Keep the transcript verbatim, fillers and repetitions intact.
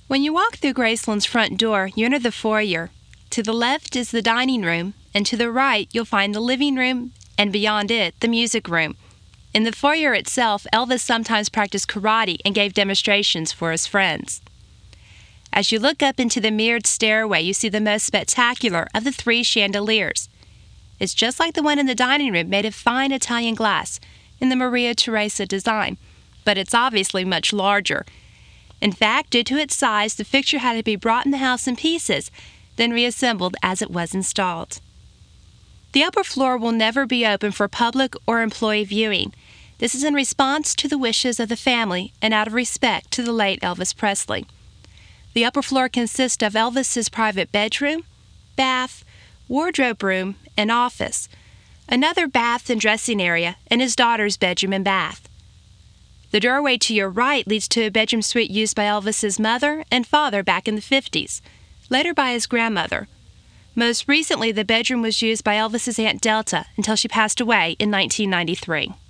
When you walk through Graceland's front door, you enter the foyer. To the left is the dining room, and to the right you'll find the living room, and beyond it, the music room. In the foyer itself, Elvis sometimes practiced karate and gave demonstrations for his friends. As you look up into the mirrored stairway, you see the most spectacular of the three chandeliers. It's just like the one in the dining room, made of fine Italian glass in the Maria Teresa design, but it's obviously much larger. In fact, due to its size, the fixture had to be brought in the house in pieces, then reassembled as it was installed. The upper floor will never be open for public or employee viewing. This is in response to the wishes of the family and out of respect to the late Elvis Presley. The upper floor consists of Elvis's private bedroom, bath, wardrobe room, and office, another bath and dressing area, and his daughter's bedroom and bath. The doorway to your right leads to a bedroom suite used by Elvis's mother and father back in the fifties, later by his grandmother. Most recently, the bedroom was used by Elvis's Aunt Delta until she passed away in nineteen ninety-three.